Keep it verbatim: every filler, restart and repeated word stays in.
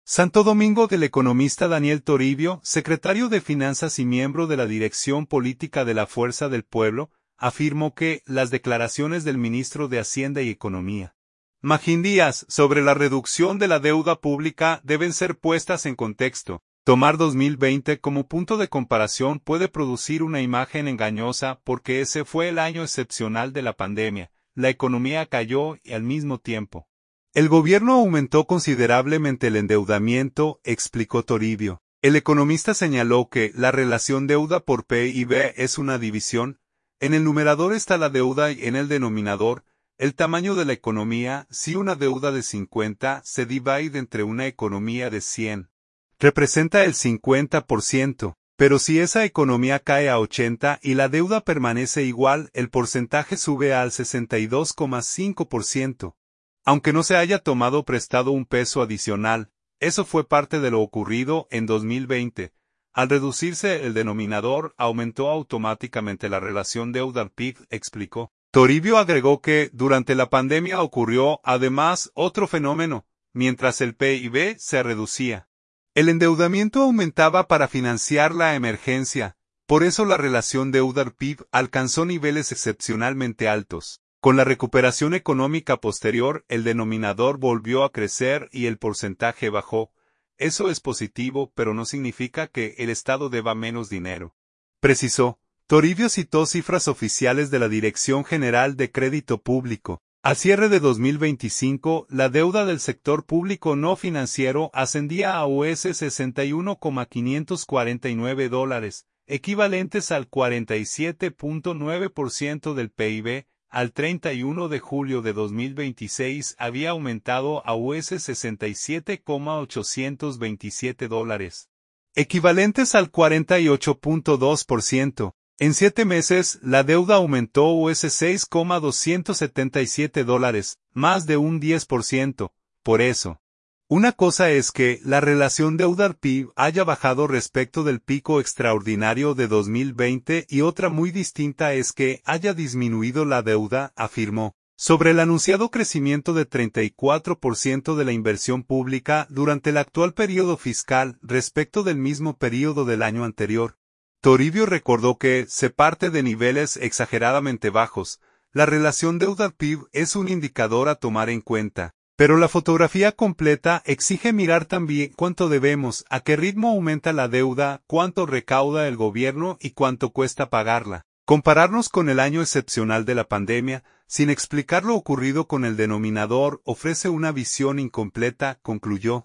Santo Domingo del economista Daniel Toribio, secretario de Finanzas y miembro de la Dirección Política de la Fuerza del Pueblo, afirmó que las declaraciones del ministro de Hacienda y Economía, Magín Díaz, sobre la reducción de la deuda pública deben ser puestas en contexto. Tomar dos mil veinte como punto de comparación puede producir una imagen engañosa porque ese fue el año excepcional de la pandemia, la economía cayó y al mismo tiempo el gobierno aumentó considerablemente el endeudamiento, explicó Toribio. El economista señaló que la relación deuda por P I B es una división. En el numerador está la deuda y en el denominador, el tamaño de la economía. Si una deuda de cincuenta se divide entre una economía de cien, representa el cincuenta por ciento. Pero si esa economía cae a ochenta y la deuda permanece igual, el porcentaje sube al sesenta y dos coma cinco por ciento. Aunque no se haya tomado prestado un peso adicional, eso fue parte de lo ocurrido en dos mil veinte. Al reducirse el denominador, aumentó automáticamente la relación deuda-P I B, explicó. Toribio agregó que, durante la pandemia ocurrió, además, otro fenómeno, mientras el P I B se reducía. El endeudamiento aumentaba para financiar la emergencia, por eso la relación deuda-P I B alcanzó niveles excepcionalmente altos. Con la recuperación económica posterior, el denominador volvió a crecer y el porcentaje bajó. Eso es positivo, pero no significa que el Estado deba menos dinero, precisó. Toribio citó cifras oficiales de la Dirección General de Crédito Público. Al cierre de dos mil veinticinco, la deuda del sector público no financiero ascendía a U S sesenta y uno coma quinientos cuarenta y nueve dólares, equivalentes al cuarenta y siete punto nueve por ciento del P I B. Al treinta y uno de julio de dos mil veintiséis había aumentado a U S sesenta y siete coma ochocientos veintisiete dólares, equivalentes al cuarenta y ocho punto dos por ciento. En siete meses, la deuda aumentó U S seis coma doscientos setenta y siete dólares, más de un diez por ciento. Por eso, una cosa es que la relación deuda-P I B haya bajado respecto del pico extraordinario de dos mil veinte y otra muy distinta es que haya disminuido la deuda, afirmó. Sobre el anunciado crecimiento de treinta y cuatro por ciento de la inversión pública durante el actual periodo fiscal respecto del mismo periodo del año anterior, Toribio recordó que se parte de niveles exageradamente bajos. La relación deuda-P I B es un indicador a tomar en cuenta. Pero la fotografía completa exige mirar también cuánto debemos, a qué ritmo aumenta la deuda, cuánto recauda el gobierno y cuánto cuesta pagarla. Compararnos con el año excepcional de la pandemia, sin explicar lo ocurrido con el denominador, ofrece una visión incompleta, concluyó.